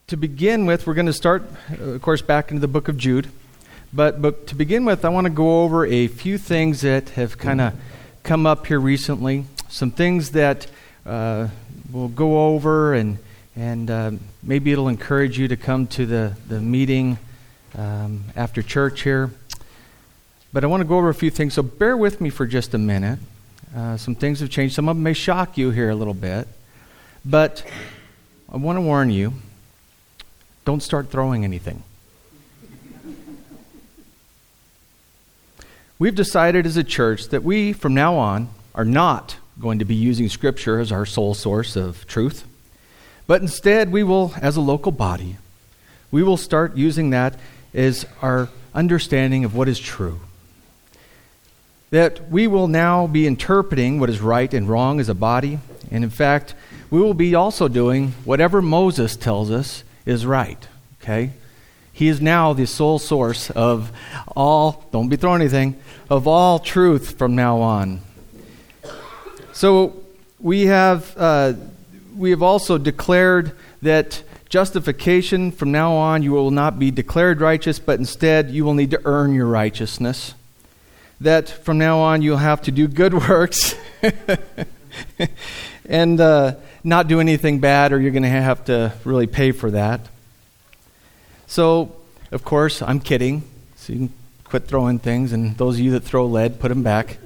To begin with, we're going to start, of course, back into the book of Jude. But to begin with, I want to go over a few things that have kind of come up here recently. Some things that we'll go over, and maybe it'll encourage you to come to the meeting after church here. But I want to go over a few things, so bear with me for just a minute. Some things have changed. Some of them may shock you here a little bit. But I want to warn you, don't start throwing anything. We've decided as a church that we, from now on, are not going to be using Scripture as our sole source of truth. But instead, we will, as a local body, we will start using that as our understanding of what is true. That we will now be interpreting what is right and wrong as a body. And in fact, we will be also doing whatever Moses tells us is right, okay? He is now the sole source of all, don't be throwing anything, of all truth from now on. So we have also declared that justification from now on, you will not be declared righteous, but instead you will need to earn your righteousness. That from now on you'll have to do good works and not do anything bad, or you're going to have to really pay for that. So, of course, I'm kidding. So you can quit throwing things, and those of you that throw lead, put them back.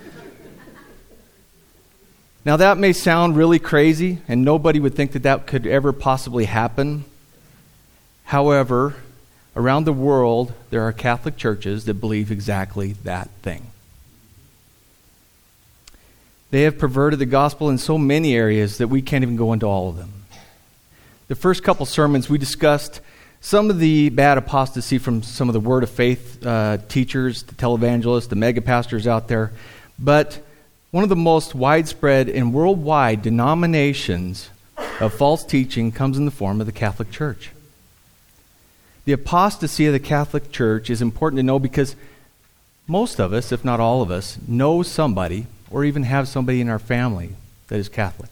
Now, that may sound really crazy, and nobody would think that that could ever possibly happen. However, around the world, there are Catholic churches that believe exactly that thing. They have perverted the gospel in so many areas that we can't even go into all of them. The first couple sermons, we discussed some of the bad apostasy from some of the Word of Faith teachers, the televangelists, the mega pastors out there. But one of the most widespread and worldwide denominations of false teaching comes in the form of the Catholic Church. The apostasy of the Catholic Church is important to know because most of us, if not all of us, know somebody or even have somebody in our family that is Catholic.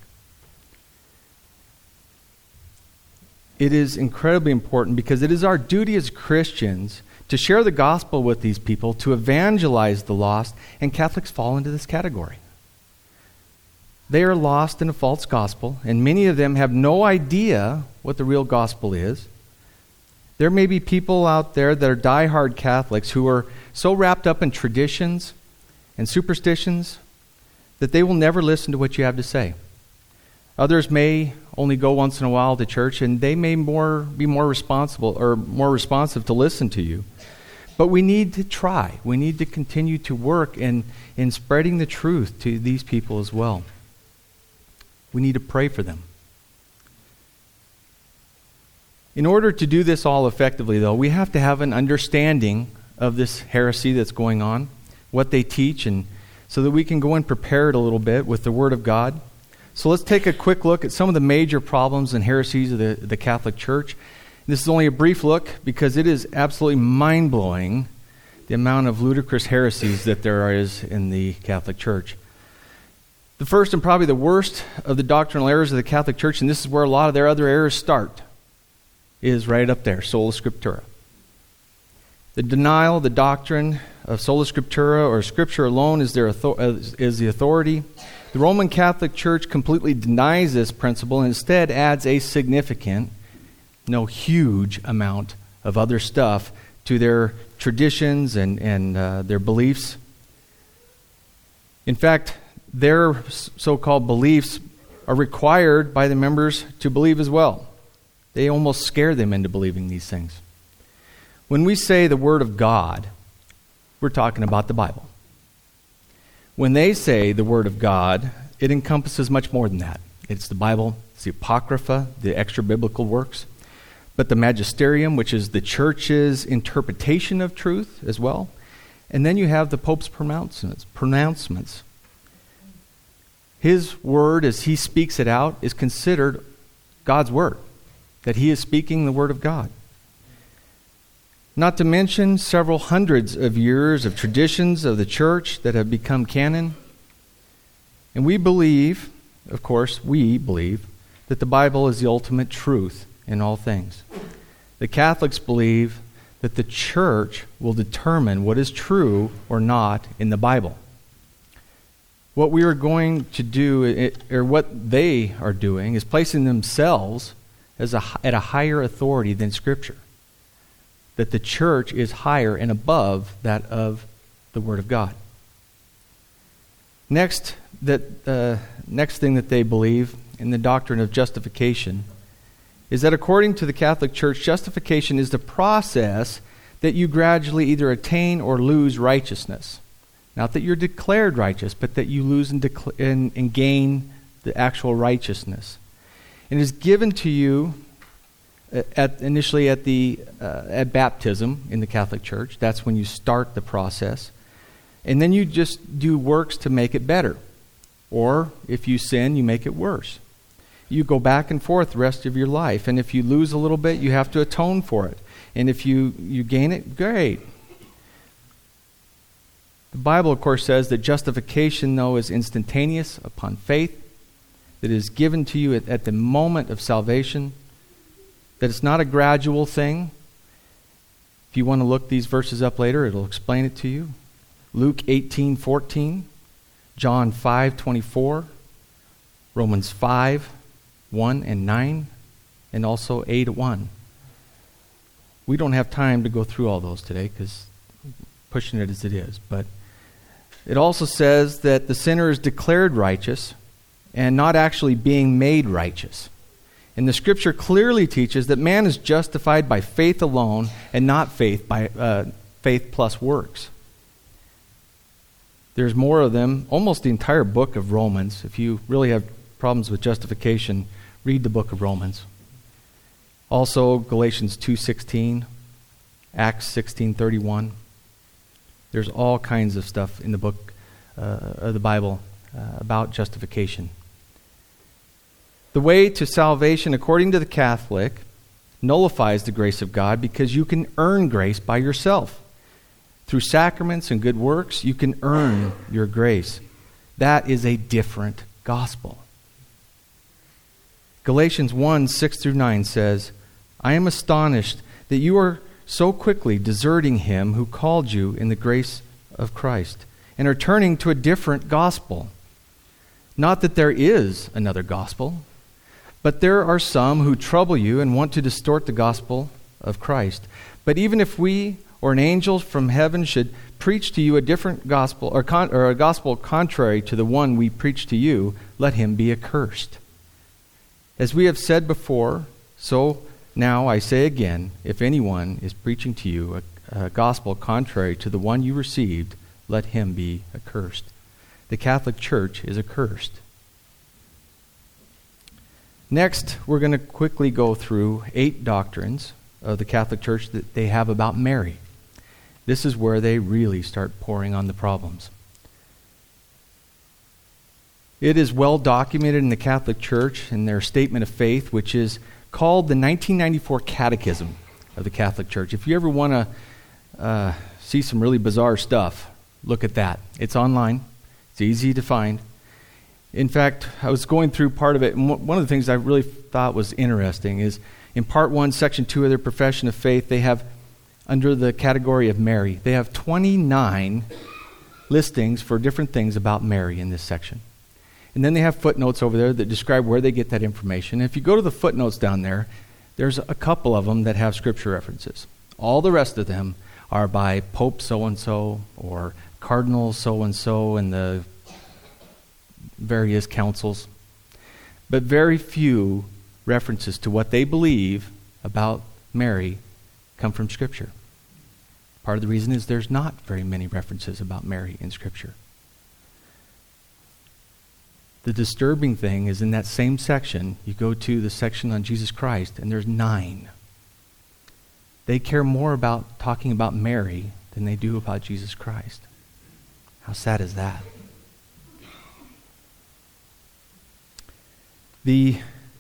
It is incredibly important because it is our duty as Christians to share the gospel with these people, to evangelize the lost, and Catholics fall into this category. They are lost in a false gospel, and many of them have no idea what the real gospel is. There may be people out there that are diehard Catholics who are so wrapped up in traditions and superstitions that they will never listen to what you have to say. Others may only go once in a while to church, and they may be more responsible or more responsive to listen to you. But we need to try. We need to continue to work in spreading the truth to these people as well. We need to pray for them. In order to do this all effectively, though, we have to have an understanding of this heresy that's going on, what they teach, and so that we can go in prepared a little bit with the Word of God. So let's take a quick look at some of the major problems and heresies of the Catholic Church. This is only a brief look because it is absolutely mind-blowing the amount of ludicrous heresies that there is in the Catholic Church. The first and probably the worst of the doctrinal errors of the Catholic Church, and this is where a lot of their other errors start, is right up there, sola scriptura. The denial, the doctrine of sola scriptura, or Scripture alone, is the authority. The Roman Catholic Church completely denies this principle and instead adds a significant, huge amount of other stuff to their traditions and their beliefs. In fact, their so-called beliefs are required by the members to believe as well. They almost scare them into believing these things. When we say the Word of God, we're talking about the Bible. When they say the Word of God, it encompasses much more than that. It's the Bible, it's the Apocrypha, the extra-biblical works, but the Magisterium, which is the Church's interpretation of truth as well. And then you have the Pope's pronouncements. His word, as he speaks it out, is considered God's word, that he is speaking the Word of God. Not to mention several hundreds of years of traditions of the church that have become canon. And we believe, of course, that the Bible is the ultimate truth in all things. The Catholics believe that the church will determine what is true or not in the Bible. What we are going to do, or what they are doing, is placing themselves at a higher authority than Scripture. That the church is higher and above that of the Word of God. Next thing that they believe in the doctrine of justification is that according to the Catholic Church, justification is the process that you gradually either attain or lose righteousness. Not that you're declared righteous, but that you lose and gain the actual righteousness. And it is given to you initially at baptism in the Catholic Church. That's when you start the process. And then you just do works to make it better. Or if you sin, you make it worse. You go back and forth the rest of your life. And if you lose a little bit, you have to atone for it. And if you gain it, great. The Bible, of course, says that justification, though, is instantaneous upon faith, that is given to you at the moment of salvation, that it's not a gradual thing. If you want to look these verses up later, it'll explain it to you. Luke 18:14, John 5:24, Romans 5:1 and 9, and also 8:1. We don't have time to go through all those today because pushing it as it is, but it also says that the sinner is declared righteous and not actually being made righteous. And the Scripture clearly teaches that man is justified by faith alone and not faith plus works. There's more of them. Almost the entire book of Romans. If you really have problems with justification, read the book of Romans. Also, Galatians 2:16, Acts 16:31. There's all kinds of stuff in the book of the Bible about justification. The way to salvation, according to the Catholic, nullifies the grace of God because you can earn grace by yourself. Through sacraments and good works, you can earn your grace. That is a different gospel. Galatians 1:6-9 says, I am astonished that you are so quickly deserting him who called you in the grace of Christ and are turning to a different gospel. Not that there is another gospel, but there are some who trouble you and want to distort the gospel of Christ. But even if we or an angel from heaven should preach to you a different gospel or a gospel contrary to the one we preach to you, let him be accursed. As we have said before, so now I say again, if anyone is preaching to you a gospel contrary to the one you received, let him be accursed. The Catholic Church is accursed. Next, we're going to quickly go through 8 doctrines of the Catholic Church that they have about Mary. This is where they really start pouring on the problems. It is well documented in the Catholic Church in their statement of faith, which is called the 1994 Catechism of the Catholic Church. If you ever want to see some really bizarre stuff, look at that. It's online. It's easy to find. In fact, I was going through part of it, and one of the things I really thought was interesting is in Part 1, Section 2 of their Profession of Faith, they have, under the category of Mary, they have 29 listings for different things about Mary in this section. And then they have footnotes over there that describe where they get that information. And if you go to the footnotes down there, there's a couple of them that have scripture references. All the rest of them are by Pope so-and-so or Cardinal so-and-so and the various councils. But very few references to what they believe about Mary come from Scripture. Part of the reason is there's not very many references about Mary in Scripture. The disturbing thing is in that same section, you go to the section on Jesus Christ, and there's 9. They care more about talking about Mary than they do about Jesus Christ. How sad is that? The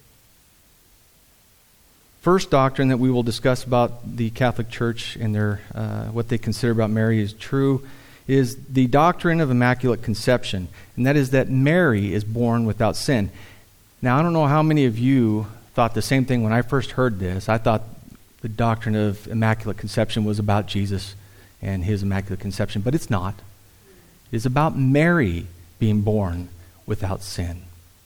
first doctrine that we will discuss about the Catholic Church and their what they consider about Mary is true is the doctrine of Immaculate Conception, and that is that Mary is born without sin. Now, I don't know how many of you thought the same thing when I first heard this. I thought the doctrine of Immaculate Conception was about Jesus and his Immaculate Conception, but it's not. It is about Mary being born without sin.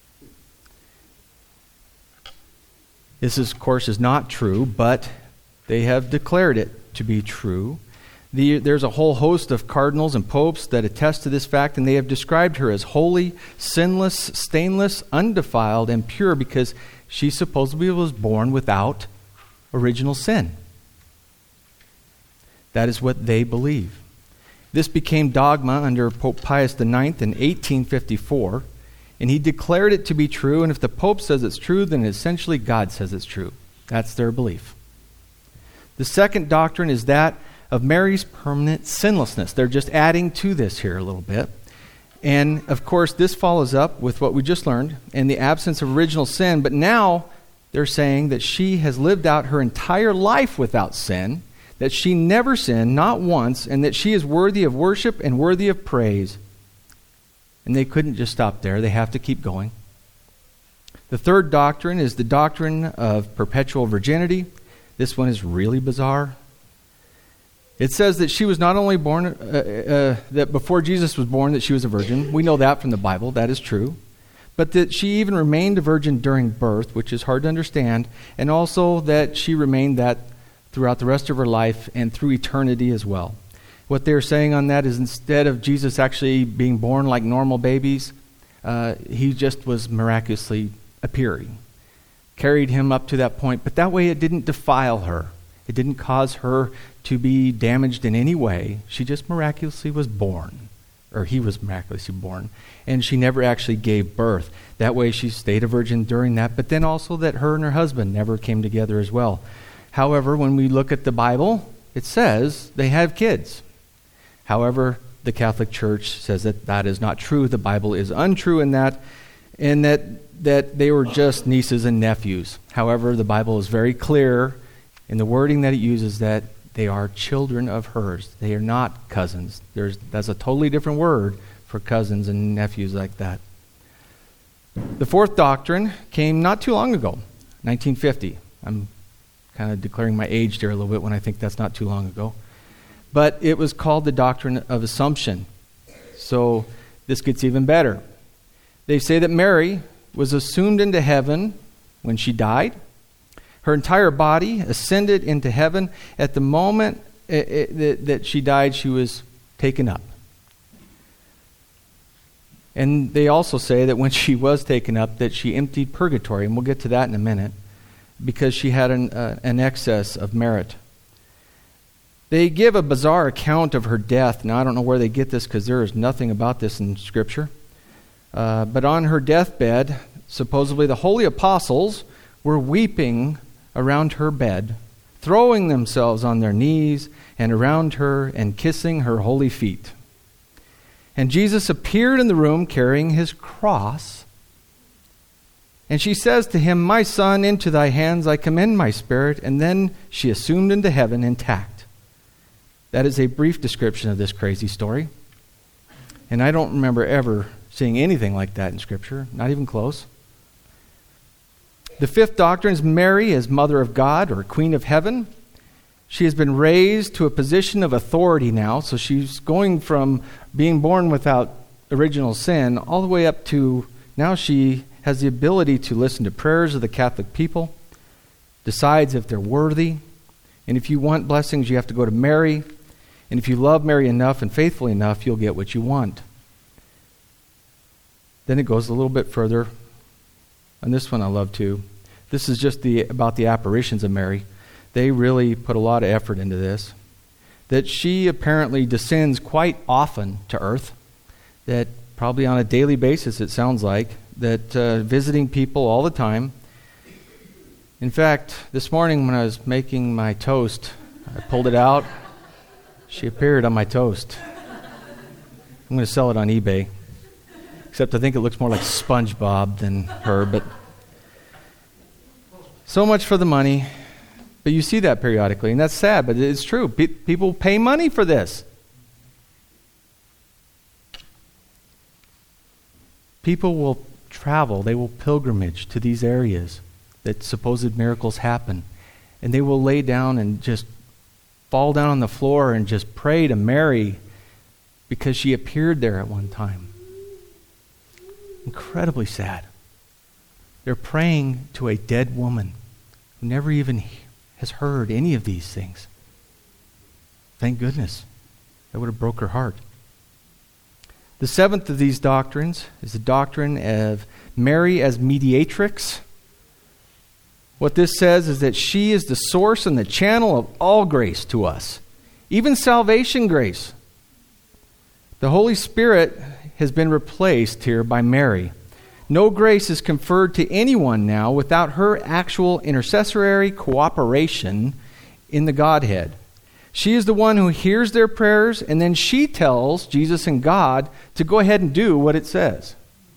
This, of course, is not true, but they have declared it to be true. There's a whole host of cardinals and popes that attest to this fact, and they have described her as holy, sinless, stainless, undefiled, and pure because she supposedly was born without original sin. That is what they believe. This became dogma under Pope Pius IX in 1854, and he declared it to be true, and if the Pope says it's true, then essentially God says it's true. That's their belief. The second doctrine is that of Mary's permanent sinlessness. They're just adding to this here a little bit. And, of course, this follows up with what we just learned in the absence of original sin, but now they're saying that she has lived out her entire life without sin, that she never sinned, not once, and that she is worthy of worship and worthy of praise. And they couldn't just stop there. They have to keep going. The third doctrine is the doctrine of perpetual virginity. This one is really bizarre. It says that she was not only born, that before Jesus was born, that she was a virgin. We know that from the Bible. That is true. But that she even remained a virgin during birth, which is hard to understand, and also that she remained that throughout the rest of her life and through eternity as well. What they're saying on that is instead of Jesus actually being born like normal babies, he just was miraculously appearing. Carried him up to that point, but that way it didn't defile her. It didn't cause her to be damaged in any way. She just miraculously was born, or he was miraculously born, and she never actually gave birth. That way she stayed a virgin during that, but then also that her and her husband never came together as well. However, when we look at the Bible, it says they have kids. However, the Catholic Church says that that is not true. The Bible is untrue in that, and that they were just nieces and nephews. However, the Bible is very clear in the wording that it uses that they are children of hers. They are not cousins. That's a totally different word for cousins and nephews like that. The fourth doctrine came not too long ago, 1950. I'm kind of declaring my age there a little bit when I think that's not too long ago. But it was called the doctrine of Assumption. So this gets even better. They say that Mary was assumed into heaven when she died. Her entire body ascended into heaven. At the moment that she died, she was taken up. And they also say that when she was taken up, that she emptied purgatory, and we'll get to that in a minute, because she had an excess of merit. They give a bizarre account of her death. Now, I don't know where they get this because there is nothing about this in Scripture. But on her deathbed, supposedly the holy apostles were weeping around her bed, throwing themselves on their knees and around her and kissing her holy feet. And Jesus appeared in the room carrying his cross. And she says to him, "My son, into thy hands I commend my spirit." And then she assumed into heaven intact. That is a brief description of this crazy story. And I don't remember ever seeing anything like that in Scripture, not even close. The fifth doctrine is Mary as Mother of God or Queen of Heaven. She has been raised to a position of authority now, so she's going from being born without original sin all the way up to now she has the ability to listen to prayers of the Catholic people, decides if they're worthy, and if you want blessings, you have to go to Mary, and if you love Mary enough and faithfully enough, you'll get what you want. Then it goes a little bit further. And this one I love too. This is just about the apparitions of Mary. They really put a lot of effort into this. That she apparently descends quite often to earth. That probably on a daily basis, it sounds like. That visiting people all the time. In fact, this morning when I was making my toast, I pulled it out. She appeared on my toast. I'm going to sell it on eBay. Except I think it looks more like SpongeBob than her, but so much for the money. But you see that periodically, and that's sad, but it's true. People pay money for this. People will travel, they will pilgrimage to these areas that supposed miracles happen. And they will lay down and just fall down on the floor and just pray to Mary because she appeared there at one time. Incredibly sad. They're praying to a dead woman who never even has heard any of these things. Thank goodness. That would have broke her heart. The seventh of these doctrines is the doctrine of Mary as mediatrix. What this says is that she is the source and the channel of all grace to us, even salvation grace. The Holy Spirit has been replaced here by Mary. No grace is conferred to anyone now without her actual intercessory cooperation in the Godhead. She is the one who hears their prayers, and then she tells Jesus and God to go ahead and do what it says.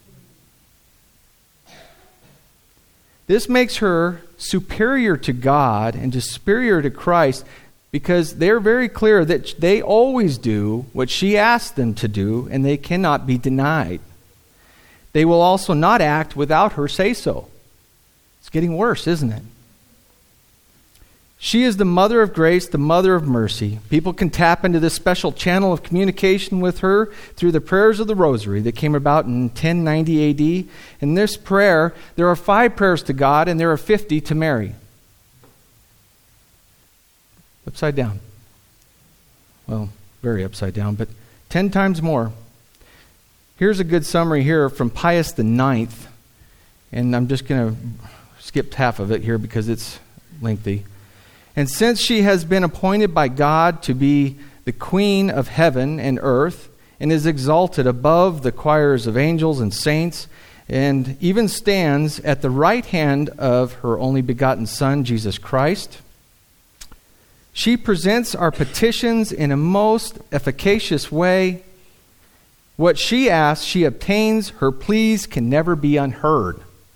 This makes her superior to God and superior to Christ because they're very clear that they always do what she asks them to do, and they cannot be denied. They will also not act without her say-so. It's getting worse, isn't it? She is the mother of grace, the mother of mercy. People can tap into this special channel of communication with her through the prayers of the Rosary that came about in 1090 AD. In this prayer, there are 5 prayers to God and there are 50 to Mary. Upside down. Well, very upside down, but 10 times more. Here's a good summary here from Pius IX, and I'm just going to skip half of it here because it's lengthy. And since she has been appointed by God to be the queen of heaven and earth, and is exalted above the choirs of angels and saints, and even stands at the right hand of her only begotten Son, Jesus Christ, she presents our petitions in a most efficacious way. What she asks, she obtains. Her pleas can never be unheard.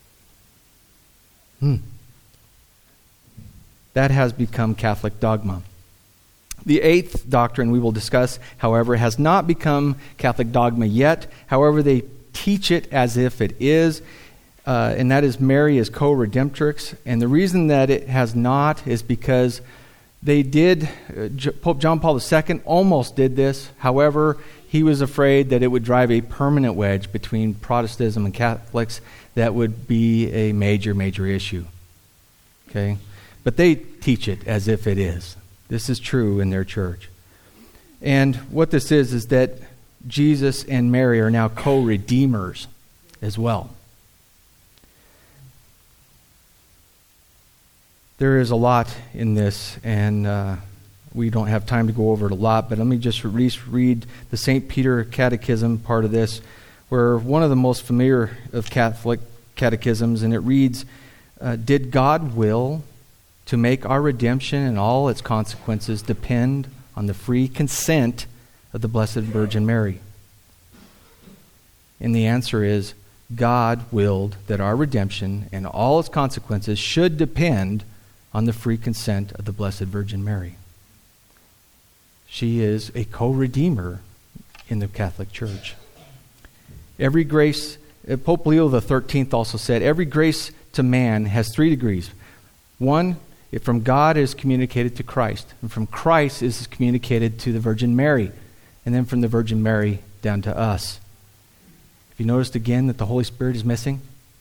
That has become Catholic dogma. The 8th doctrine we will discuss, however, has not become Catholic dogma yet. However, they teach it as if it is, and that is Mary as co-redemptrix. And the reason that it has not is because they did, Pope John Paul II almost did this. However, he was afraid that it would drive a permanent wedge between Protestantism and Catholics that would be a major, major issue. Okay? But they teach it as if it is. This is true in their church. And what this is that Jesus and Mary are now co-redeemers as well. There is a lot in this, and we don't have time to go over it a lot, but let me just read the St. Peter Catechism part of this, where one of the most familiar of Catholic catechisms, and it reads, did God will to make our redemption and all its consequences depend on the free consent of the Blessed Virgin Mary? And the answer is, God willed that our redemption and all its consequences should depend on the free consent of the Blessed Virgin Mary. She is a co-redeemer in the Catholic Church. Every grace, Pope Leo XIII also said, every grace to man has 3 degrees. 1, if from God is communicated to Christ, and from Christ is communicated to the Virgin Mary, and then from the Virgin Mary down to us. Have you noticed again that the Holy Spirit is missing?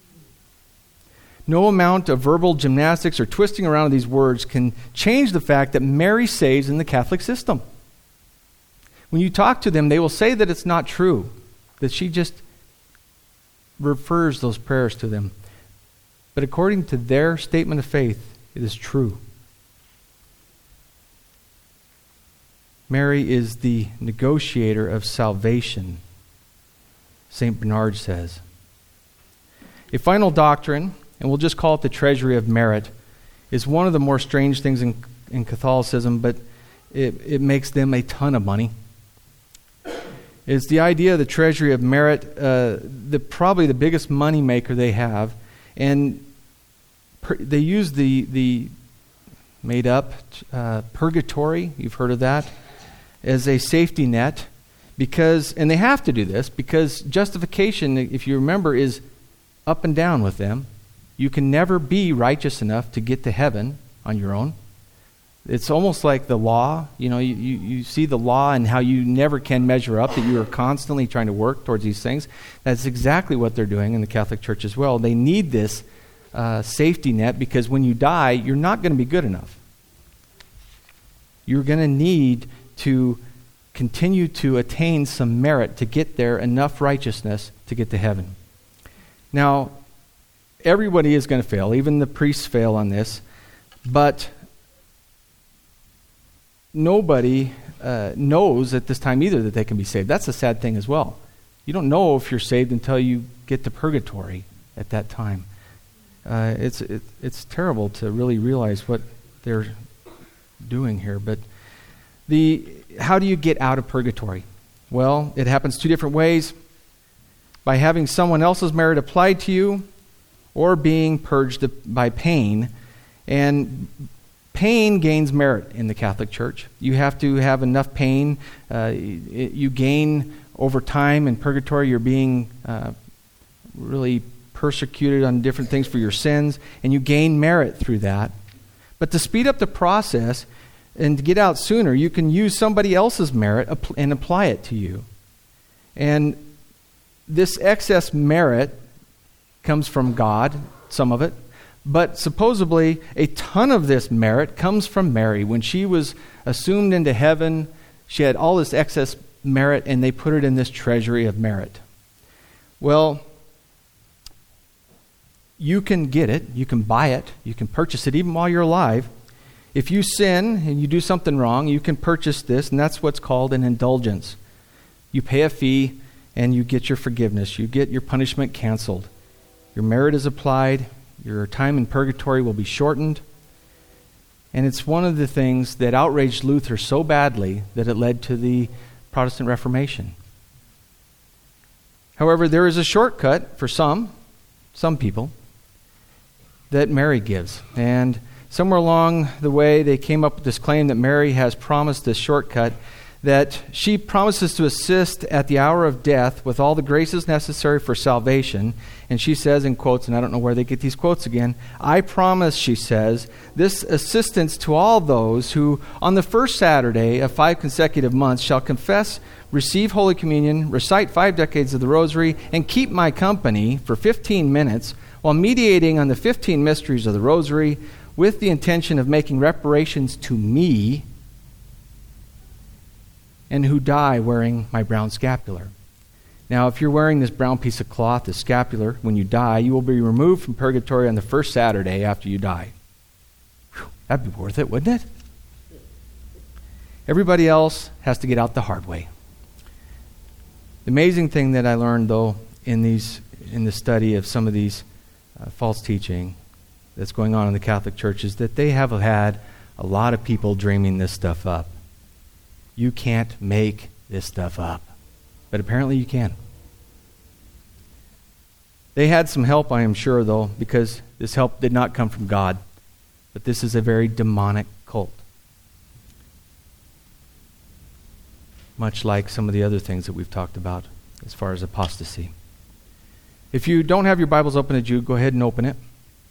No amount of verbal gymnastics or twisting around of these words can change the fact that Mary saves in the Catholic system. When you talk to them, they will say that it's not true, that she just refers those prayers to them. But according to their statement of faith, it is true. Mary is the negotiator of salvation, St. Bernard says. A final doctrine, and we'll just call it the treasury of merit, is one of the more strange things in Catholicism, but it makes them a ton of money. It's the idea of the treasury of merit, probably the biggest money maker they have, and they use the made up purgatory, you've heard of that, as a safety net, and they have to do this because justification, if you remember, is up and down with them. You can never be righteous enough to get to heaven on your own. It's almost like the law. You see the law and how you never can measure up, that you are constantly trying to work towards these things. That's exactly what they're doing in the Catholic Church as well. They need this safety net, because when you die, you're not going to be good enough. You're going to need to continue to attain some merit to get there, enough righteousness to get to heaven. Now, everybody is going to fail. Even the priests fail on this. But nobody knows at this time either that they can be saved. That's a sad thing as well. You don't know if you're saved until you get to purgatory at that time. It's terrible to really realize what they're doing here. But how do you get out of purgatory? Well, it happens two different ways. By having someone else's merit applied to you, or being purged by pain. And pain gains merit in the Catholic Church. You have to have enough pain. You gain over time in purgatory. You're being really persecuted on different things for your sins, and you gain merit through that. But to speed up the process and to get out sooner, you can use somebody else's merit and apply it to you. And this excess merit comes from God, some of it, but supposedly a ton of this merit comes from Mary. When she was assumed into heaven, she had all this excess merit, and they put it in this treasury of merit. Well, you can get it, you can buy it, you can purchase it even while you're alive. If you sin and you do something wrong, you can purchase this, and that's what's called an indulgence. You pay a fee and you get your forgiveness. You get your punishment canceled. Your merit is applied. Your time in purgatory will be shortened. And it's one of the things that outraged Luther so badly that it led to the Protestant Reformation. However, there is a shortcut for some people, that Mary gives. And somewhere along the way, they came up with this claim that Mary has promised this shortcut, that she promises to assist at the hour of death with all the graces necessary for salvation. And she says in quotes, and I don't know where they get these quotes again, "I promise," she says, "this assistance to all those who on the first Saturday of 5 consecutive months shall confess, receive Holy Communion, recite 5 decades of the Rosary, and keep my company for 15 minutes while meditating on the 15 mysteries of the Rosary with the intention of making reparations to me, and who die wearing my brown scapular." Now, if you're wearing this brown piece of cloth, this scapular, when you die, you will be removed from purgatory on the first Saturday after you die. Whew, that'd be worth it, wouldn't it? Everybody else has to get out the hard way. The amazing thing that I learned, though, in the study of some of these false teaching that's going on in the Catholic Church is that they have had a lot of people dreaming this stuff up. You can't make this stuff up. But apparently you can. They had some help, I am sure, though, because this help did not come from God. But this is a very demonic cult. Much like some of the other things that we've talked about as far as apostasy. If you don't have your Bibles open to Jude, go ahead and open it.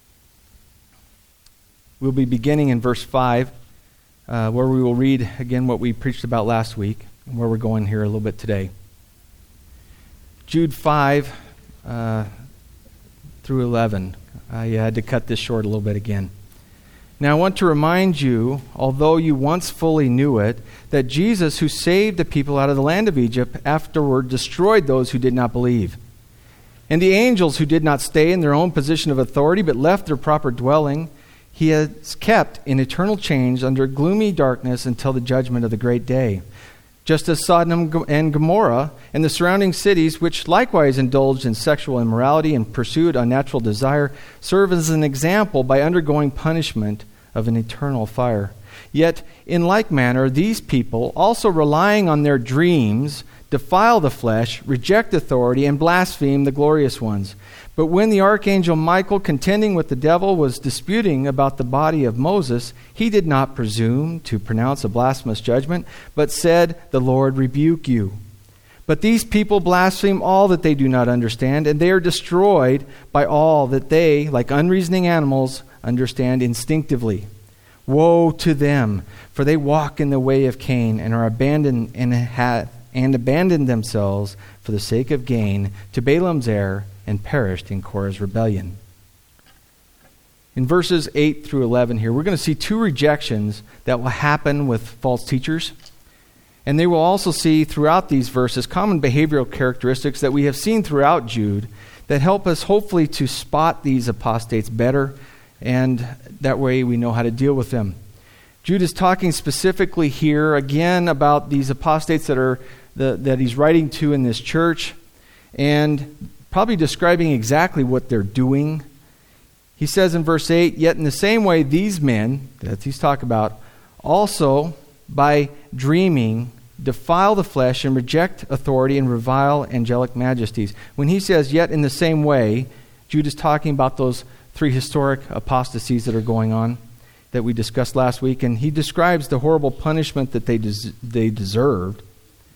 We'll be beginning in verse 5, where we will read again what we preached about last week, and where we're going here a little bit today. Jude 5 through 11. I had to cut this short a little bit again. Now I want to remind you, although you once fully knew it, that Jesus, who saved the people out of the land of Egypt, afterward destroyed those who did not believe. And the angels who did not stay in their own position of authority, but left their proper dwelling, he has kept in eternal chains under gloomy darkness until the judgment of the great day. Just as Sodom and Gomorrah and the surrounding cities, which likewise indulged in sexual immorality and pursued unnatural desire, serve as an example by undergoing punishment of an eternal fire. Yet, in like manner, these people, also relying on their dreams, defile the flesh, reject authority, and blaspheme the glorious ones. But when the archangel Michael, contending with the devil, was disputing about the body of Moses, he did not presume to pronounce a blasphemous judgment, but said, "The Lord rebuke you." But these people blaspheme all that they do not understand, and they are destroyed by all that they, like unreasoning animals, understand instinctively. Woe to them, for they walk in the way of Cain and are abandoned and abandoned themselves for the sake of gain to Balaam's error and perished in Korah's rebellion. In verses 8 through 11 here, we're going to see two rejections that will happen with false teachers. And they will also see throughout these verses common behavioral characteristics that we have seen throughout Jude that help us hopefully to spot these apostates better, and that way we know how to deal with them. Jude is talking specifically here again about these apostates that he's writing to in this church, and probably describing exactly what they're doing. He says in verse 8, "Yet in the same way these men," that he's talking about, "also by dreaming defile the flesh and reject authority and revile angelic majesties." When he says, "Yet in the same way," Jude is talking about those three historic apostasies that are going on that we discussed last week, and he describes the horrible punishment that they deserved.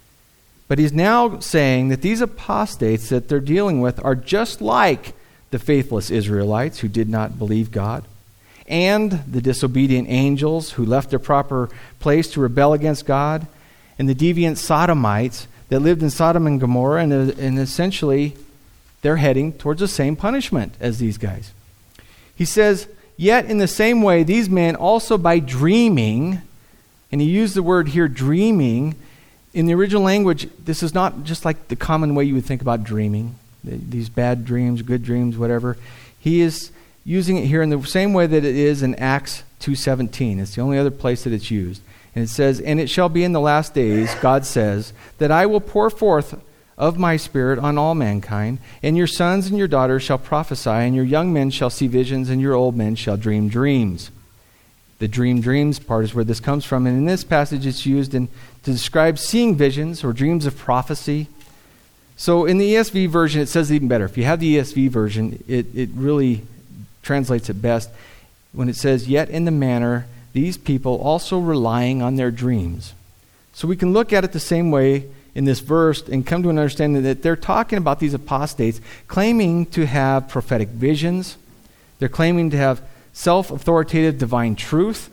But he's now saying that these apostates that they're dealing with are just like the faithless Israelites who did not believe God, and the disobedient angels who left their proper place to rebel against God, and the deviant Sodomites that lived in Sodom and Gomorrah, and essentially they're heading towards the same punishment as these guys. He says, "Yet in the same way these men also by dreaming," and he used the word here, dreaming. In the original language, this is not just like the common way you would think about dreaming, these bad dreams, good dreams, whatever. He is using it here in the same way that it is in Acts 2:17. It's the only other place that it's used. And it says, "And it shall be in the last days, God says, that I will pour forth of my Spirit on all mankind, and your sons and your daughters shall prophesy, and your young men shall see visions, and your old men shall dream dreams." The dreams part is where this comes from. And in this passage, it's used to describe seeing visions or dreams of prophecy. So in the ESV version, it says even better. If you have the ESV version, it really translates it best when it says, "Yet in the manner these people also relying on their dreams." So we can look at it the same way in this verse and come to an understanding that they're talking about these apostates claiming to have prophetic visions. They're claiming to have self-authoritative divine truth,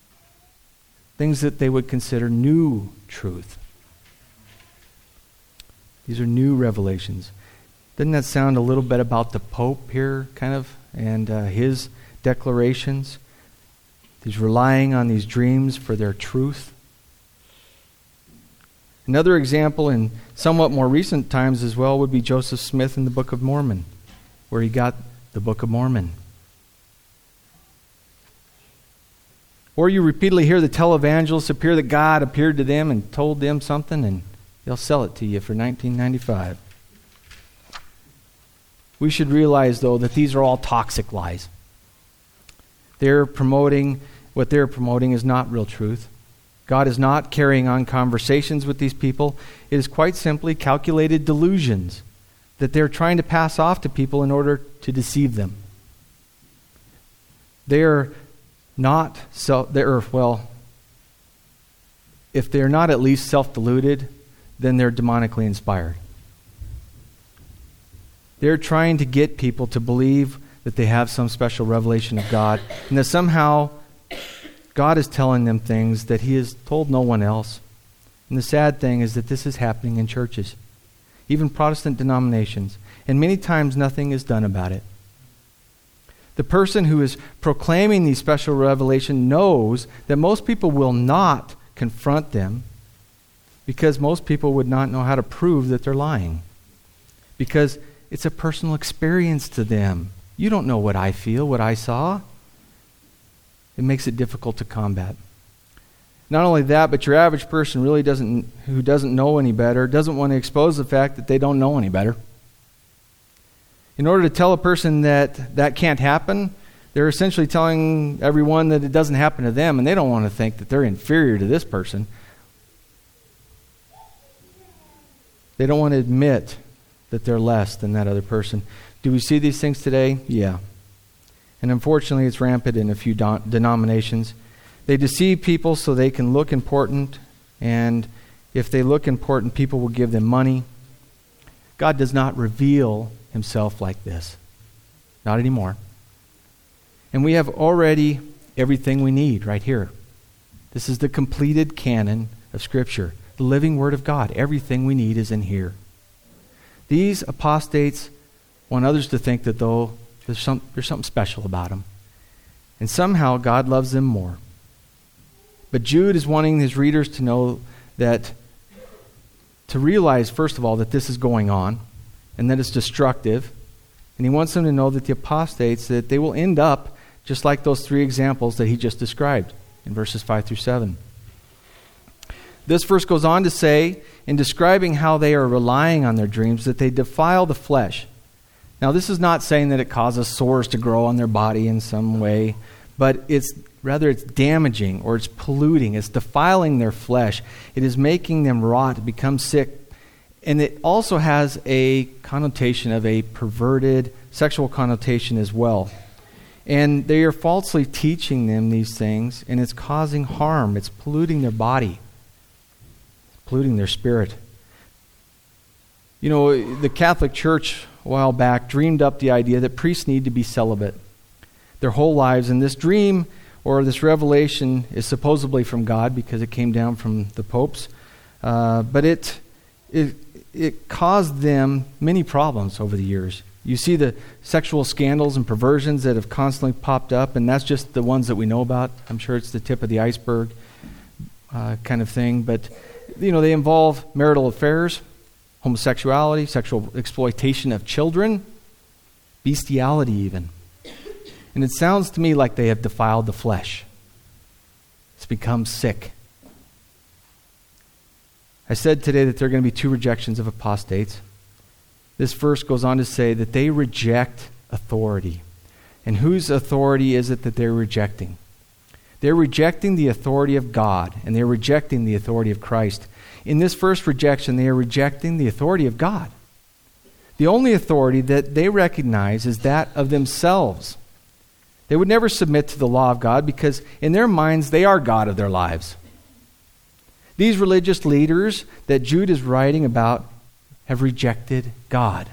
things that they would consider new truth. These are new revelations. Doesn't that sound a little bit about the Pope here, kind of, and his declarations? He's relying on these dreams for their truth. Another example in somewhat more recent times as well would be Joseph Smith in the Book of Mormon, where he got the Book of Mormon. Or you repeatedly hear the televangelists appear that God appeared to them and told them something, and they'll sell it to you for $19.95. We should realize, though, that these are all toxic lies. What they're promoting is not real truth. God is not carrying on conversations with these people. It is quite simply calculated delusions that they're trying to pass off to people in order to deceive them. If they're not at least self-deluded, then they're demonically inspired. They're trying to get people to believe that they have some special revelation of God, and that somehow God is telling them things that He has told no one else. And the sad thing is that this is happening in churches, even Protestant denominations, and many times nothing is done about it. The person who is proclaiming these special revelation knows that most people will not confront them because most people would not know how to prove that they're lying. Because it's a personal experience to them. You don't know what I feel, what I saw. It makes it difficult to combat. Not only that, but your average person really who doesn't know any better, doesn't want to expose the fact that they don't know any better. In order to tell a person that can't happen, they're essentially telling everyone that it doesn't happen to them, and they don't want to think that they're inferior to this person. They don't want to admit that they're less than that other person. Do we see these things today? Yeah. And unfortunately, it's rampant in a few denominations. They deceive people so they can look important, and If they look important, people will give them money. God does not reveal himself like this. Not anymore. And we have already everything we need right here. This is the completed canon of Scripture, the living Word of God. Everything we need is in here. These apostates want others to think that though there's something special about them. And somehow God loves them more. But Jude is wanting his readers to know that, to realize, first of all, that this is going on and that it's destructive. And he wants them to know that the apostates, that they will end up just like those three examples that he just described in verses 5 through 7. This verse goes on to say, in describing how they are relying on their dreams, that they defile the flesh. Now, this is not saying that it causes sores to grow on their body in some way, but it's damaging, or it's polluting. It's defiling their flesh. It is making them rot, become sick. And it also has a connotation of a perverted sexual connotation as well. And they are falsely teaching them these things, and it's causing harm. It's polluting their body. It's polluting their spirit. You know, the Catholic Church a while back dreamed up the idea that priests need to be celibate their whole lives. And this dream or this revelation is supposedly from God because it came down from the popes. But it caused them many problems over the years. You see the sexual scandals and perversions that have constantly popped up, and that's just the ones that we know about. I'm sure it's the tip of the iceberg kind of thing. But, you know, they involve marital affairs, homosexuality, sexual exploitation of children, bestiality even. And it sounds to me like they have defiled the flesh. It's become sick. I said today that there are going to be two rejections of apostates. This verse goes on to say that they reject authority. And whose authority is it that they're rejecting? They're rejecting the authority of God, and they're rejecting the authority of Christ. In this first rejection, they are rejecting the authority of God. The only authority that they recognize is that of themselves. They would never submit to the law of God because in their minds, they are God of their lives. These religious leaders that Jude is writing about have rejected God.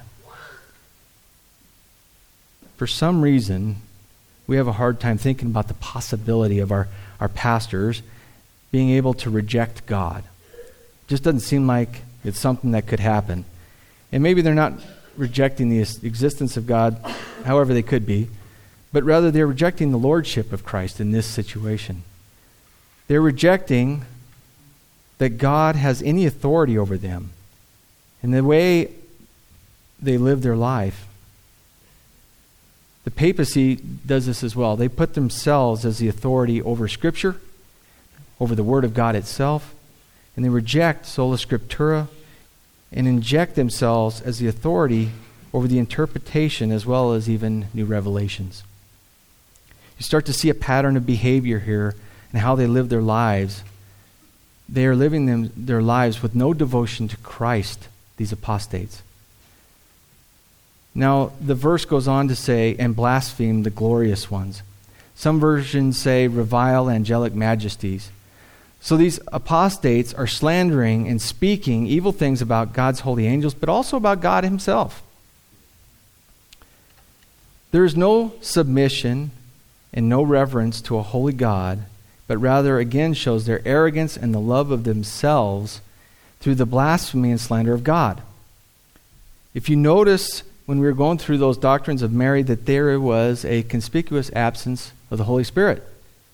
For some reason, we have a hard time thinking about the possibility of our pastors being able to reject God. It just doesn't seem like it's something that could happen. And maybe they're not rejecting the existence of God, however they could be, but rather they're rejecting the lordship of Christ in this situation. They're rejecting that God has any authority over them. And the way they live their life, the papacy does this as well. They put themselves as the authority over Scripture, over the Word of God itself, and they reject sola scriptura and inject themselves as the authority over the interpretation as well as even new revelations. You start to see a pattern of behavior here and how they live their lives. They are living their lives with no devotion to Christ, these apostates. Now, the verse goes on to say, and blaspheme the glorious ones. Some versions say, revile angelic majesties. So these apostates are slandering and speaking evil things about God's holy angels, but also about God himself. There is no submission and no reverence to a holy God, but rather again shows their arrogance and the love of themselves through the blasphemy and slander of God. If you notice when we were going through those doctrines of Mary that there was a conspicuous absence of the Holy Spirit.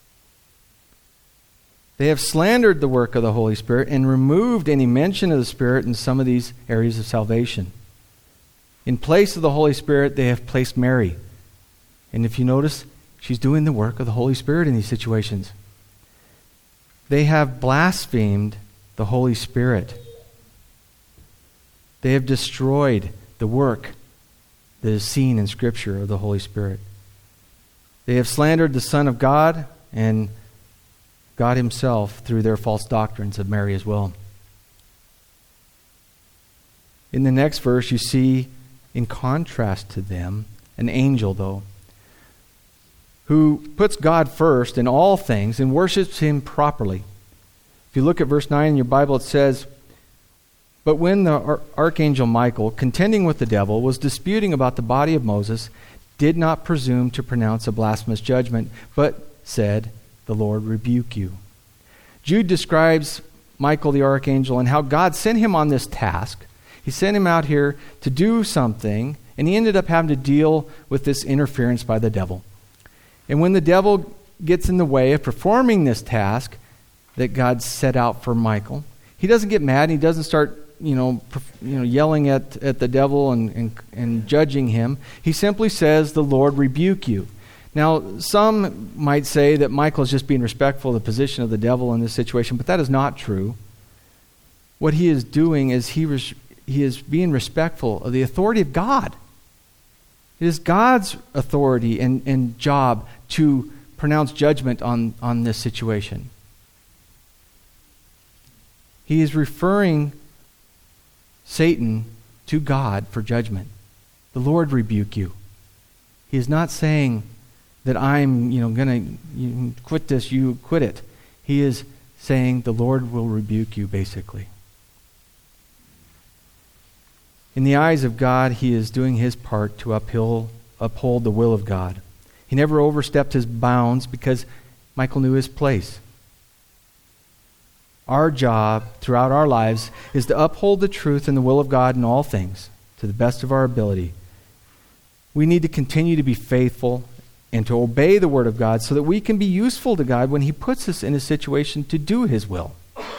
They have slandered the work of the Holy Spirit and removed any mention of the Spirit in some of these areas of salvation. In place of the Holy Spirit, they have placed Mary. And if you notice, she's doing the work of the Holy Spirit in these situations. They have blasphemed the Holy Spirit. They have destroyed the work that is seen in Scripture of the Holy Spirit. They have slandered the Son of God and God himself through their false doctrines of Mary as well. In the next verse, you see, in contrast to them, an angel, though, who puts God first in all things and worships him properly. If you look at verse 9 in your Bible, it says, But when the archangel Michael, contending with the devil, was disputing about the body of Moses, did not presume to pronounce a blasphemous judgment, but said, "The Lord rebuke you." Jude describes Michael the archangel and how God sent him on this task. He sent him out here to do something, and he ended up having to deal with this interference by the devil. And when the devil gets in the way of performing this task that God set out for Michael, he doesn't get mad, and he doesn't start yelling at the devil and judging him. He simply says, "The Lord rebuke you." Now, some might say that Michael is just being respectful of the position of the devil in this situation, but that is not true. What he is doing is he is being respectful of the authority of God. It is God's authority and job to pronounce judgment on this situation. He is referring Satan to God for judgment. The Lord rebuke you. He is not saying that I'm going to quit this, you quit it. He is saying the Lord will rebuke you, basically. In the eyes of God, he is doing his part to uphold the will of God. He never overstepped his bounds because Michael knew his place. Our job throughout our lives is to uphold the truth and the will of God in all things to the best of our ability. We need to continue to be faithful and to obey the Word of God so that we can be useful to God when he puts us in a situation to do his will.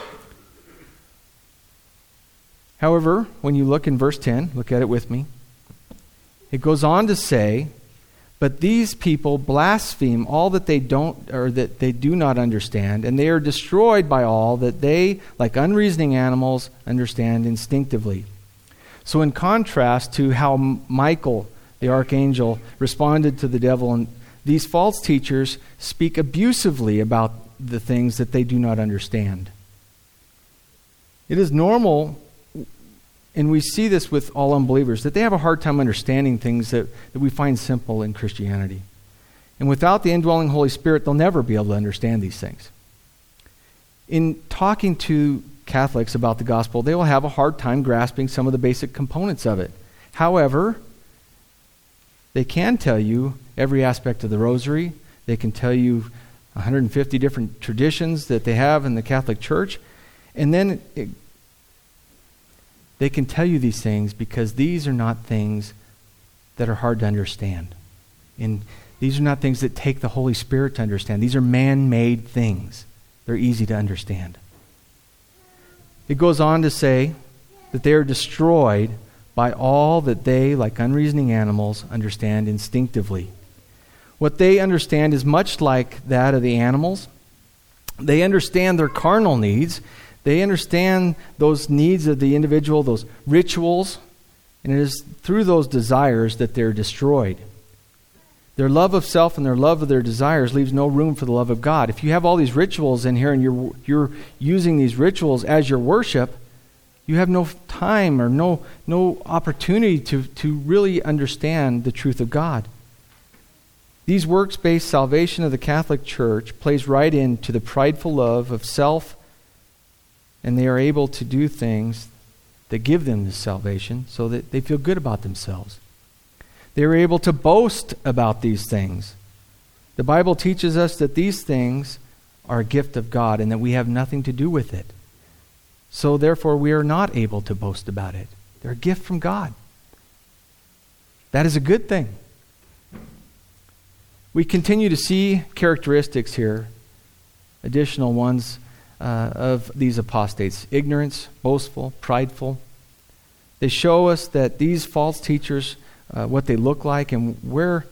However, when you look in verse 10, look at it with me, it goes on to say, "But these people blaspheme all that they do not understand, and they are destroyed by all that they, like unreasoning animals, understand instinctively." So in contrast to how Michael, the archangel, responded to the devil, and these false teachers speak abusively about the things that they do not understand. It is normal, and we see this with all unbelievers, that they have a hard time understanding things that we find simple in Christianity. And without the indwelling Holy Spirit, they'll never be able to understand these things. In talking to Catholics about the gospel, they will have a hard time grasping some of the basic components of it. However, they can tell you every aspect of the rosary. They can tell you 150 different traditions that they have in the Catholic Church. And then they can tell you these things because these are not things that are hard to understand. And these are not things that take the Holy Spirit to understand. These are man-made things. They're easy to understand. It goes on to say that they are destroyed by all that they, like unreasoning animals, understand instinctively. What they understand is much like that of the animals. They understand their carnal needs. They understand those needs of the individual, those rituals, and it is through those desires that they're destroyed. Their love of self and their love of their desires leaves no room for the love of God. If you have all these rituals in here and you're using these rituals as your worship, you have no time or no opportunity to really understand the truth of God. These works-based salvation of the Catholic Church plays right into the prideful love of self, and they are able to do things that give them this salvation so that they feel good about themselves. They are able to boast about these things. The Bible teaches us that these things are a gift of God and that we have nothing to do with it. So therefore we are not able to boast about it. They're a gift from God. That is a good thing. We continue to see characteristics here, additional ones of these apostates. Ignorance, boastful, prideful. They show us that these false teachers, what they look like and where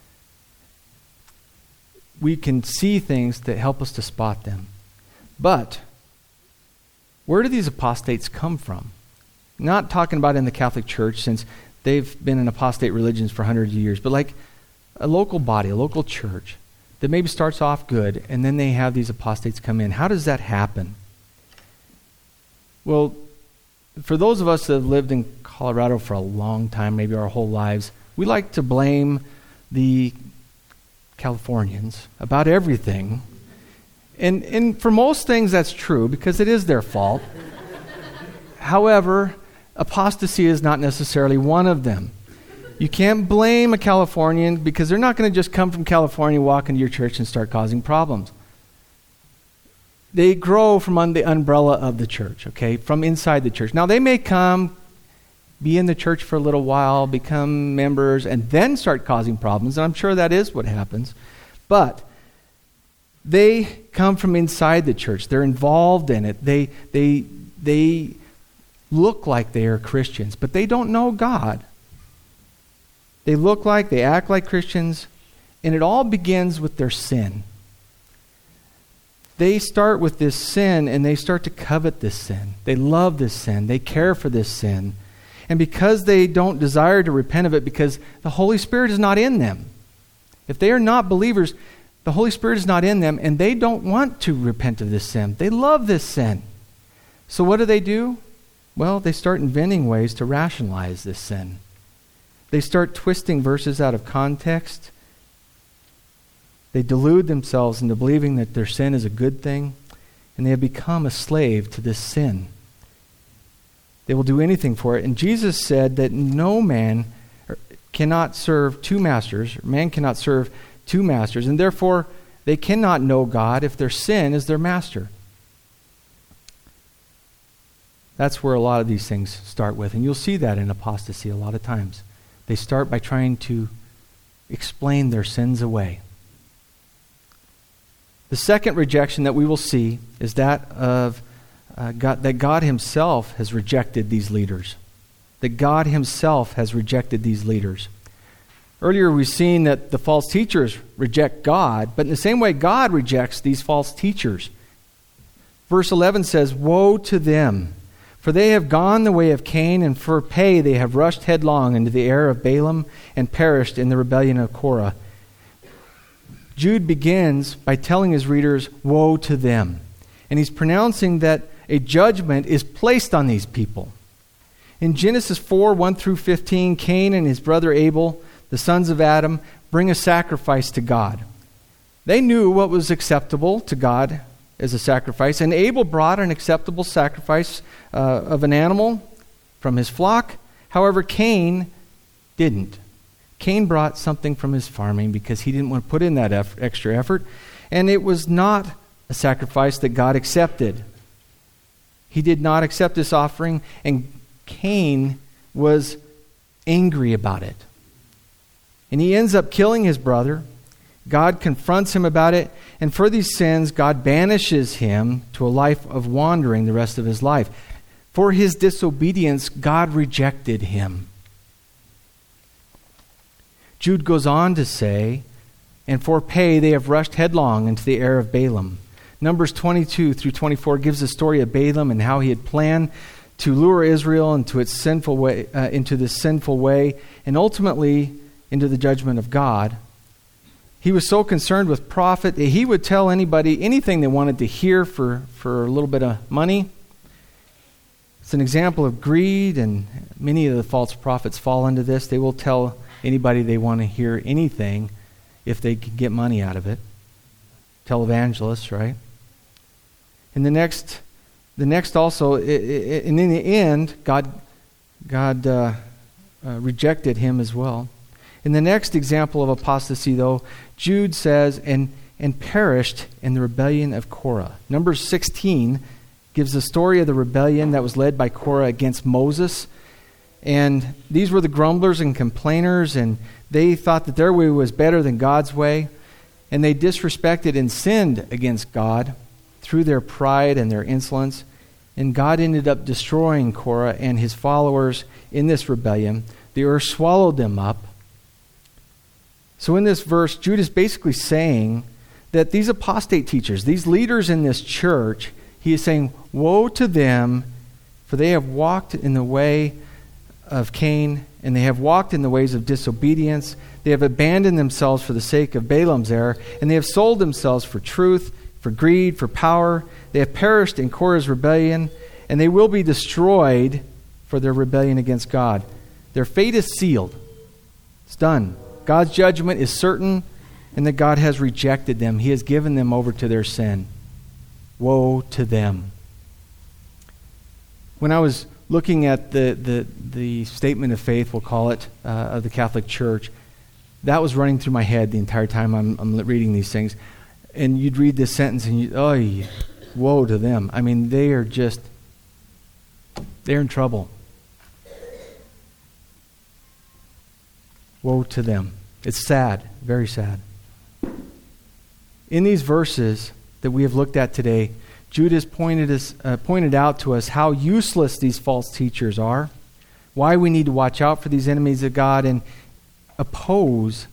we can see things that help us to spot them. But where do these apostates come from? Not talking about in the Catholic Church, since they've been in apostate religions for hundreds of years, but like a local body, a local church that maybe starts off good and then they have these apostates come in. How does that happen? Well, for those of us that have lived in Colorado for a long time, maybe our whole lives, we like to blame the Californians about everything. And for most things that's true because it is their fault. However, apostasy is not necessarily one of them. You can't blame a Californian because they're not going to just come from California, walk into your church, and start causing problems. They grow from under the umbrella of the church, okay, from inside the church. Now, they may come, be in the church for a little while, become members, and then start causing problems, and I'm sure that is what happens. But they come from inside the church. They're involved in it. They look like they are Christians, but they don't know God. They act like Christians, and it all begins with their sin. They start with this sin, and they start to covet this sin. They love this sin. They care for this sin. And because they don't desire to repent of it, because the Holy Spirit is not in them. If they are not believers, the Holy Spirit is not in them, and they don't want to repent of this sin. They love this sin. So what do? Well, they start inventing ways to rationalize this sin. They start twisting verses out of context. They delude themselves into believing that their sin is a good thing, and they have become a slave to this sin. They will do anything for it. And Jesus said that no man cannot serve two masters. Man cannot serve two masters, and therefore they cannot know God if their sin is their master. That's where a lot of these things start with. And you'll see that in apostasy a lot of times. They start by trying to explain their sins away. The second rejection that we will see is that of that God himself has rejected these leaders. That God himself has rejected these leaders. Earlier we've seen that the false teachers reject God, but in the same way God rejects these false teachers. Verse 11 says, "Woe to them, for they have gone the way of Cain, and for pay they have rushed headlong into the error of Balaam and perished in the rebellion of Korah." Jude begins by telling his readers, woe to them. And he's pronouncing that a judgment is placed on these people. In Genesis 4, 1 through 15, Cain and his brother Abel, the sons of Adam, bring a sacrifice to God. They knew what was acceptable to God as a sacrifice, and Abel brought an acceptable sacrifice of an animal from his flock. However, Cain didn't. Cain brought something from his farming because he didn't want to put in that extra effort, and it was not a sacrifice that God accepted. He did not accept this offering, and Cain was angry about it. And he ends up killing his brother. God confronts him about it, and for these sins, God banishes him to a life of wandering the rest of his life. For his disobedience, God rejected him. Jude goes on to say, "And for pay they have rushed headlong into the error of Balaam." Numbers 22 through 24 gives the story of Balaam and how he had planned to lure Israel into this sinful way, and ultimately into the judgment of God. He was so concerned with profit that he would tell anybody anything they wanted to hear for a little bit of money. It's an example of greed, and many of the false prophets fall into this. They will tell anybody they want to hear anything if they can get money out of it. Televangelists, right? And the next also, and in the end, God rejected him as well. In the next example of apostasy, though, Jude says, and perished in the rebellion of Korah. Numbers 16 gives the story of the rebellion that was led by Korah against Moses. And these were the grumblers and complainers, and they thought that their way was better than God's way. And they disrespected and sinned against God through their pride and their insolence. And God ended up destroying Korah and his followers in this rebellion. The earth swallowed them up. So in this verse, Jude is basically saying that these apostate teachers, these leaders in this church, he is saying, woe to them, for they have walked in the way of Cain, and they have walked in the ways of disobedience. They have abandoned themselves for the sake of Balaam's error, and they have sold themselves for truth, for greed, for power. They have perished in Korah's rebellion, and they will be destroyed for their rebellion against God. Their fate is sealed. It's done. God's judgment is certain, and that God has rejected them. He has given them over to their sin. Woe to them. When I was looking at the statement of faith, we'll call it, of the Catholic Church, that was running through my head the entire time I'm reading these things. And you'd read this sentence and woe to them. I mean, they're in trouble. Woe to them. It's sad, very sad. In these verses that we have looked at today, Jude has pointed out to us how useless these false teachers are, why we need to watch out for these enemies of God and oppose.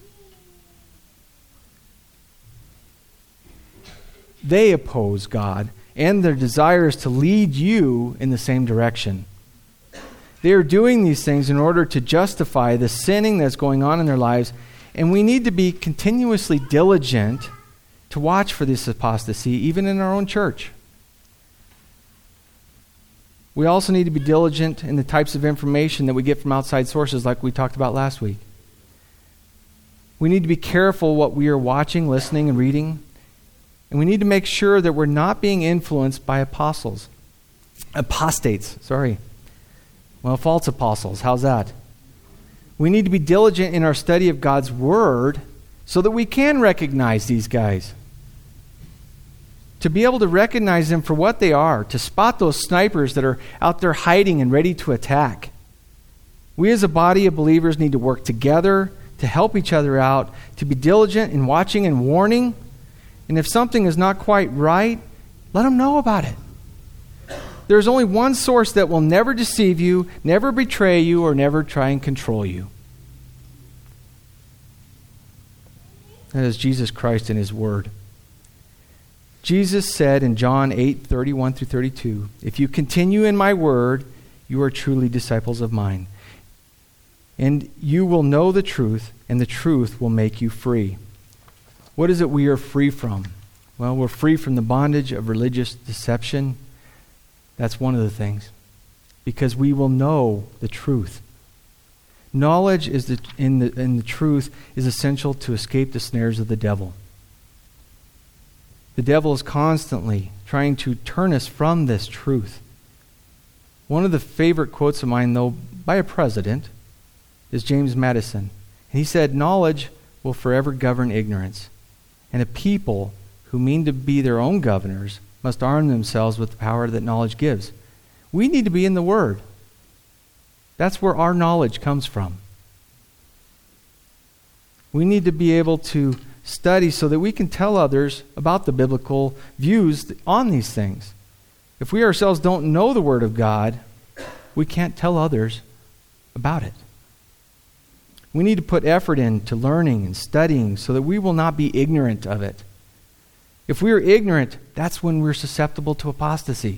They oppose God, and their desire is to lead you in the same direction. They are doing these things in order to justify the sinning that's going on in their lives, and we need to be continuously diligent to watch for this apostasy, even in our own church. We also need to be diligent in the types of information that we get from outside sources like we talked about last week. We need to be careful what we are watching, listening, and reading. And we need to make sure that we're not being influenced by apostates. Well, false apostles. How's that? We need to be diligent in our study of God's Word so that we can recognize these guys. To be able to recognize them for what they are, to spot those snipers that are out there hiding and ready to attack. We as a body of believers need to work together to help each other out, to be diligent in watching and warning. And if something is not quite right, let them know about it. There's only one source that will never deceive you, never betray you, or never try and control you. That is Jesus Christ and His Word. Jesus said in John 8:31-32, "If you continue in my word, you are truly disciples of mine. And you will know the truth, and the truth will make you free." What is it we are free from? Well, we're free from the bondage of religious deception. That's one of the things. Because we will know the truth. Knowledge in the truth is essential to escape the snares of the devil. The devil is constantly trying to turn us from this truth. One of the favorite quotes of mine, though, by a president, is James Madison. And he said, "Knowledge will forever govern ignorance. And a people who mean to be their own governors must arm themselves with the power that knowledge gives." We need to be in the Word. That's where our knowledge comes from. We need to be able to study so that we can tell others about the biblical views on these things. If we ourselves don't know the Word of God, we can't tell others about it. We need to put effort into learning and studying so that we will not be ignorant of it. If we are ignorant, that's when we're susceptible to apostasy.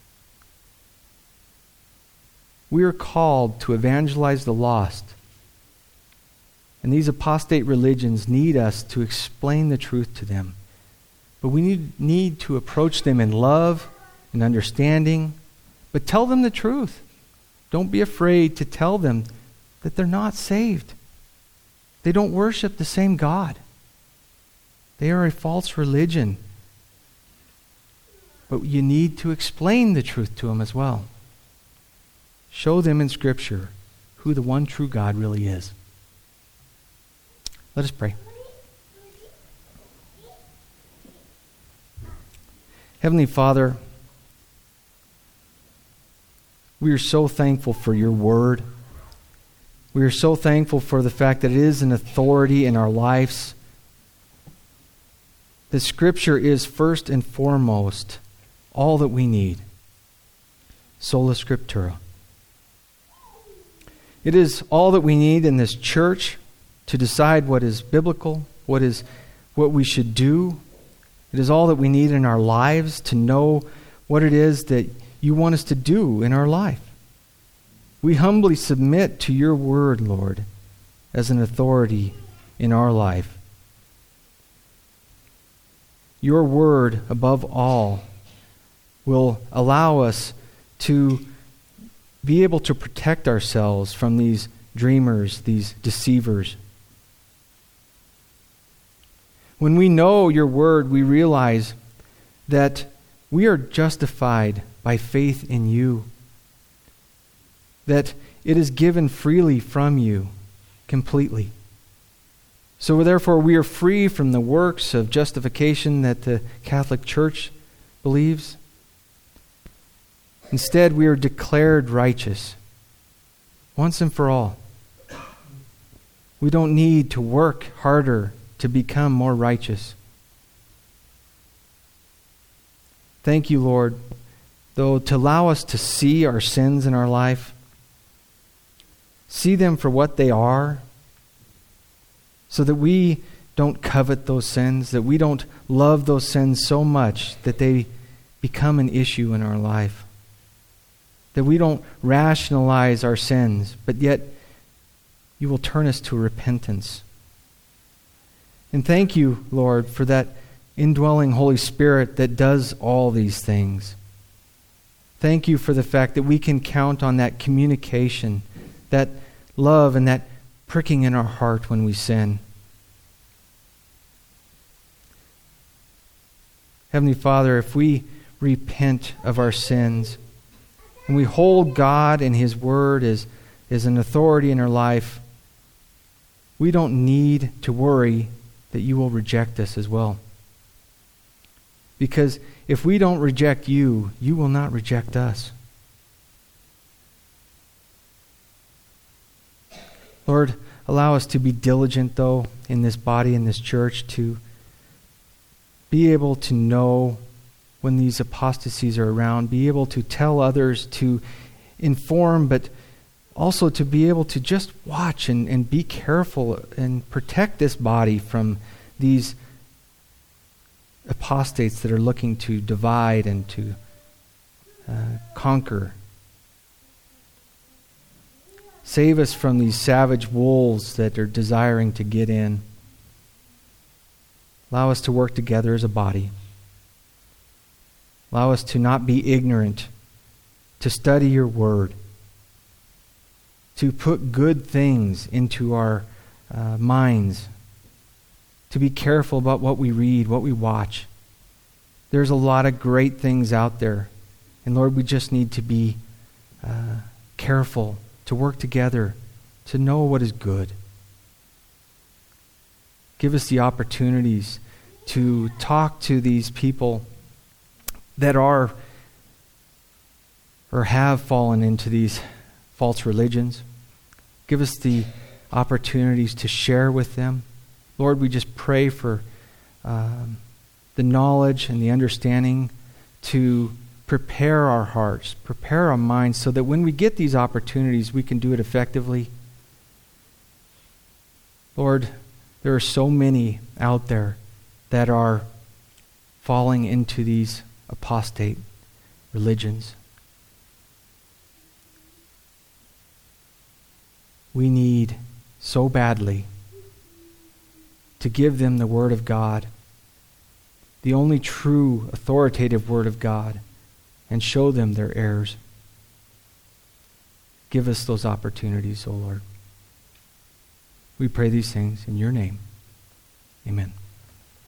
We are called to evangelize the lost. And these apostate religions need us to explain the truth to them. But we need to approach them in love and understanding. But tell them the truth. Don't be afraid to tell them that they're not saved. They don't worship the same God. They are a false religion. But you need to explain the truth to them as well. Show them in Scripture who the one true God really is. Let us pray. Heavenly Father, we are so thankful for your Word. We are so thankful for the fact that it is an authority in our lives. The Scripture is first and foremost all that we need. Sola Scriptura. It is all that we need in this church to decide what is biblical, what we should do. It is all that we need in our lives to know what it is that you want us to do in our life. We humbly submit to your word, Lord, as an authority in our life. Your word, above all, will allow us to be able to protect ourselves from these dreamers, these deceivers. When we know your word, we realize that we are justified by faith in you. that it is given freely from you, completely. So therefore we are free from the works of justification that the Catholic Church believes. Instead, we are declared righteous once and for all. We don't need to work harder to become more righteous. Thank you, Lord, though, to allow us to see our sins in our life, see them for what they are, so that we don't covet those sins, that we don't love those sins so much that they become an issue in our life, that we don't rationalize our sins, but yet you will turn us to repentance. And thank you, Lord, for that indwelling Holy Spirit that does all these things. Thank you for the fact that we can count on that communication, that love and that pricking in our heart when we sin. Heavenly Father, if we repent of our sins and we hold God and His Word as an authority in our life, we don't need to worry that you will reject us as well. Because if we don't reject you, you will not reject us. Lord, allow us to be diligent, though, in this body, in this church, to be able to know when these apostasies are around, be able to tell others, to inform, but also to be able to just watch and be careful and protect this body from these apostates that are looking to divide and to conquer. Save us from these savage wolves that are desiring to get in. Allow us to work together as a body. Allow us to not be ignorant, to study your word, to put good things into our minds, to be careful about what we read, what we watch. There's a lot of great things out there. And Lord, we just need to be careful, to work together, to know what is good. Give us the opportunities to talk to these people that are or have fallen into these false religions. Give us the opportunities to share with them. Lord, we just pray for the knowledge and the understanding to prepare our hearts, prepare our minds, so that when we get these opportunities, we can do it effectively. Lord, there are so many out there that are falling into these apostate religions. We need so badly to give them the Word of God, the only true authoritative Word of God, and show them their errors. Give us those opportunities, O Lord. We pray these things in your name. Amen.